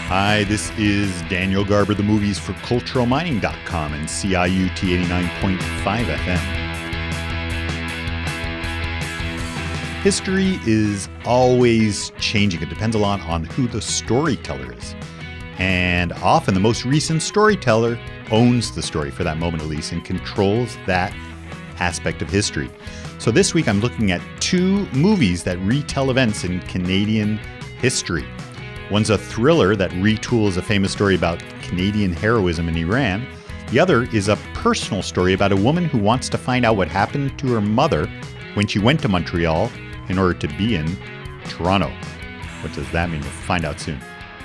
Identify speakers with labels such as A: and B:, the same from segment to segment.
A: Hi, this is Daniel Garber, the movies for culturalmining.com and CIUT 89.5 FM. History is always changing. It depends a lot on who the storyteller is. And often the most recent storyteller owns the story for that moment at least and controls that aspect of history. So this week I'm looking at two movies that retell events in Canadian history. One's a thriller that retools a famous story about Canadian heroism in Iran. The other is a personal story about a woman who wants to find out what happened to her mother when she went to Montreal in order to be in Toronto. What does that mean? We'll find out soon.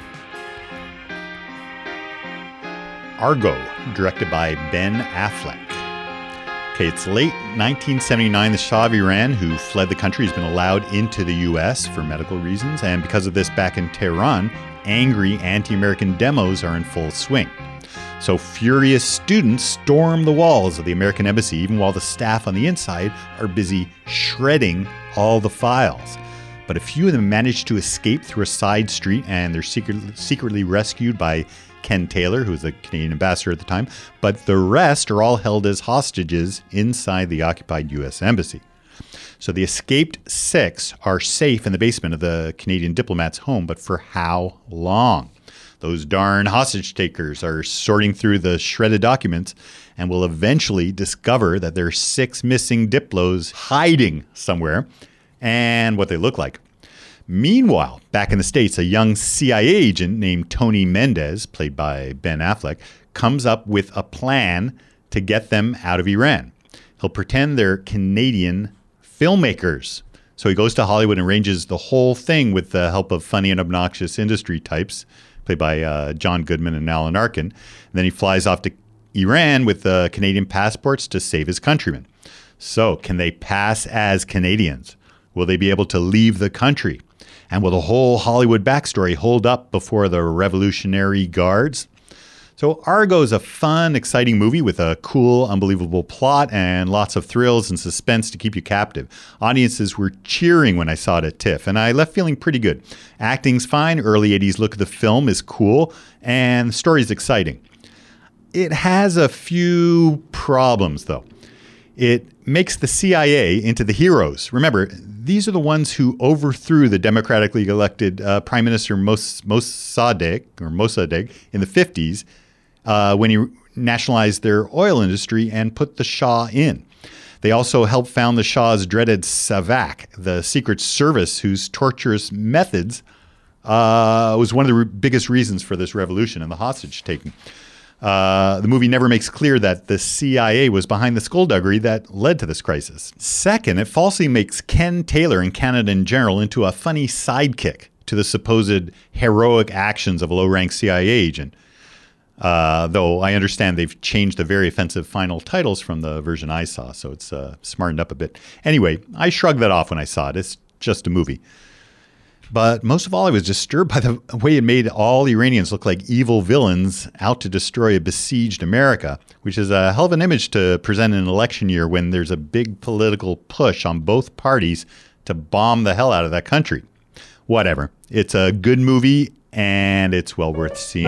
A: Argo, directed by Ben Affleck. Okay, it's late 1979. The Shah of Iran, who fled the country, has been allowed into the U.S. for medical reasons. And because of this, back in Tehran, angry anti-American demos are in full swing. So furious students storm the walls of the American embassy, even while the staff on the inside are busy shredding all the files. But a few of them manage to escape through a side street, and they're secretly rescued by Ken Taylor, who was the Canadian ambassador at the time, but the rest are all held as hostages inside the occupied U.S. embassy. So the escaped 6 are safe in the basement of the Canadian diplomat's home, but for how long? Those darn hostage takers are sorting through the shredded documents and will eventually discover that there are 6 missing Diplos hiding somewhere and what they look like. Meanwhile, back in the States, a young CIA agent named Tony Mendez, played by Ben Affleck, comes up with a plan to get them out of Iran. He'll pretend they're Canadian filmmakers. So he goes to Hollywood and arranges the whole thing with the help of funny and obnoxious industry types, played by John Goodman and Alan Arkin. And then he flies off to Iran with Canadian passports to save his countrymen. So can they pass as Canadians? Will they be able to leave the country? And will the whole Hollywood backstory hold up before the Revolutionary Guards? So Argo is a fun, exciting movie with a cool, unbelievable plot and lots of thrills and suspense to keep you captive. Audiences were cheering when I saw it at TIFF, and I left feeling pretty good. Acting's fine, early 80s look of the film is cool, and the story's exciting. It has a few problems, though. It makes the CIA into the heroes. Remember, these are the ones who overthrew the democratically elected Prime Minister Mossadegh in the 50s when he nationalized their oil industry and put the Shah in. They also helped found the Shah's dreaded SAVAK, the Secret Service, whose torturous methods was one of the biggest reasons for this revolution and the hostage taking. The movie never makes clear that the CIA was behind the skullduggery that led to this crisis. Second, it falsely makes Ken Taylor and Canada in general into a funny sidekick to the supposed heroic actions of a low-ranked CIA agent. Though I understand they've changed the very offensive final titles from the version I saw, so it's smartened up a bit. Anyway, I shrugged that off when I saw it. It's just a movie. But most of all, I was disturbed by the way it made all Iranians look like evil villains out to destroy a besieged America, which is a hell of an image to present in an election year when there's a big political push on both parties to bomb the hell out of that country. Whatever. It's a good movie, and it's well worth seeing.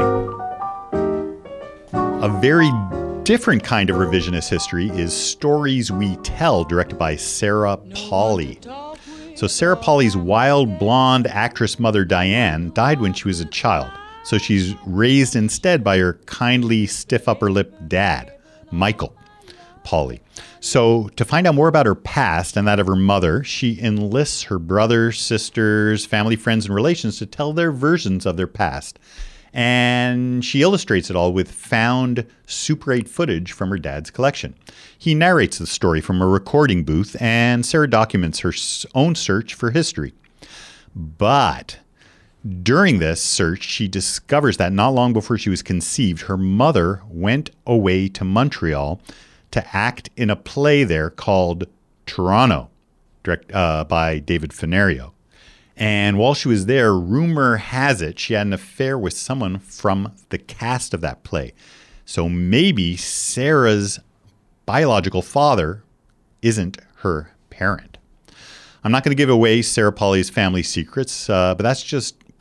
A: A very different kind of revisionist history is Stories We Tell, directed by Sarah Polley. So Sarah Polley's wild blonde actress mother, Diane, died when she was a child. So she's raised instead by her kindly, stiff upper lip dad, Michael Polley. So to find out more about her past and that of her mother, she enlists her brothers, sisters, family, friends, and relations to tell their versions of their past. And she illustrates it all with found Super 8 footage from her dad's collection. He narrates the story from a recording booth, and Sarah documents her own search for history. But during this search, she discovers that not long before she was conceived, her mother went away to Montreal to act in a play there called Toronto, by David Fenario. And while she was there, rumor has it she had an affair with someone from the cast of that play. So maybe Sarah's biological father isn't her parent. I'm not going to give away Sarah Polley's family secrets, but that's just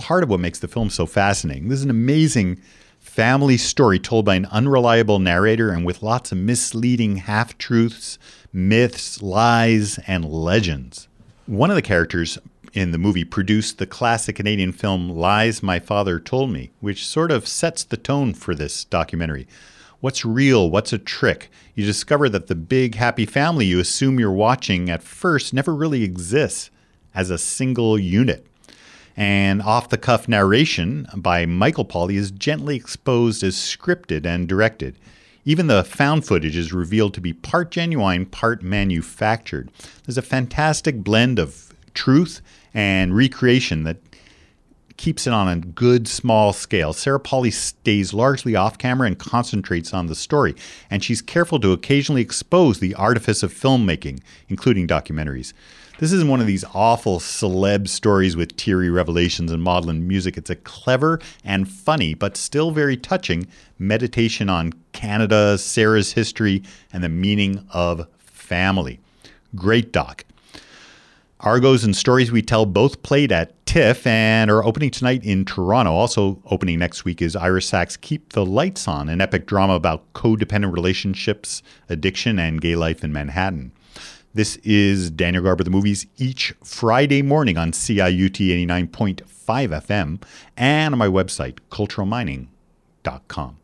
A: part of what makes the film so fascinating. This is an amazing family story told by an unreliable narrator and with lots of misleading half-truths, myths, lies, and legends. One of the characters in the movie produced the classic Canadian film Lies My Father Told Me, which sort of sets the tone for this documentary. What's real? What's a trick? You discover that the big happy family you assume you're watching at first never really exists as a single unit. And off-the-cuff narration by Michael Pauly is gently exposed as scripted and directed. Even the found footage is revealed to be part genuine, part manufactured. There's a fantastic blend of truth and recreation that keeps it on a good small scale. Sarah Pauly stays largely off camera and concentrates on the story, and she's careful to occasionally expose the artifice of filmmaking, including documentaries. This isn't one of these awful celeb stories with teary revelations and maudlin music. It's a clever and funny, but still very touching meditation on Canada, Sarah's history, and the meaning of family. Great doc. Argos and Stories We Tell both played at TIFF and are opening tonight in Toronto. Also opening next week is Ira Sachs' Keep the Lights On, an epic drama about codependent relationships, addiction, and gay life in Manhattan. This is Daniel Garber, the Movies, each Friday morning on CIUT 89.5 FM and on my website, culturalmining.com.